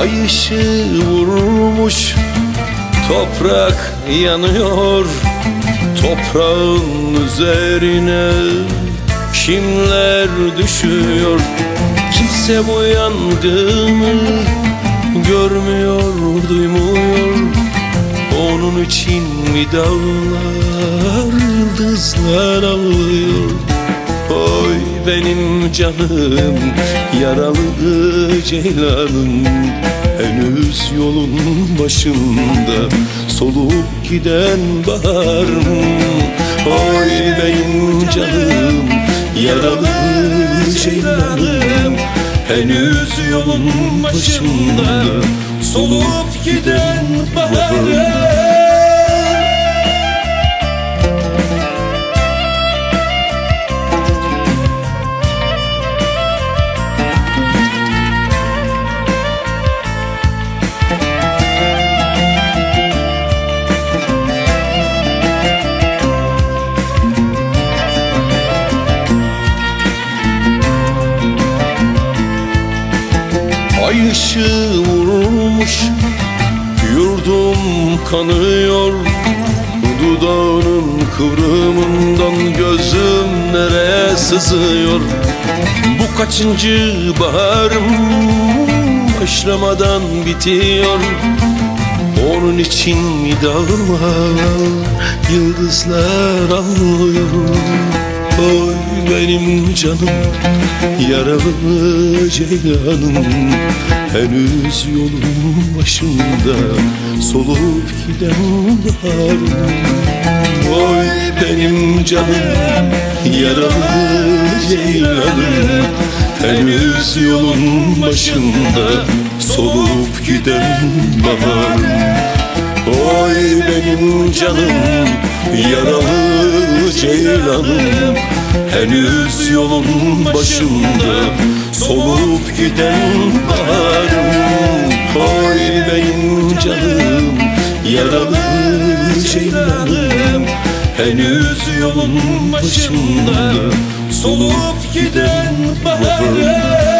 Ay ışığı vurmuş, toprak yanıyor. Toprağın üzerine kimler düşüyor? Kimse bu yangını görmüyor, duymuyor. Onun için mi dağlar, yıldızlar ağlıyor? Oy benim canım, yaralı ceylanım, henüz yolun başında solup giden baharım. Oy benim canım, yaralı ceylanım, henüz yolun başında solup giden baharım. Ay ışığı vurmuş, yurdum kanıyor. Dudağının kıvrımından gözüm nereye sızıyor? Bu kaçıncı baharım, başlamadan bitiyor. Onun için mi dağlar, yıldızlar ağlıyor? Oy benim canım, yaralı ceylanım, henüz yolun başında solup giden baharım. Oy benim canım, yaralı ceylanım, henüz yolun başında solup giden baharım. Oy benim canım, yaralı ceylanım, henüz yolun başında solup giden baharım. Oy benim canım, yaralı ceylanım, henüz yolun başında solup giden baharım.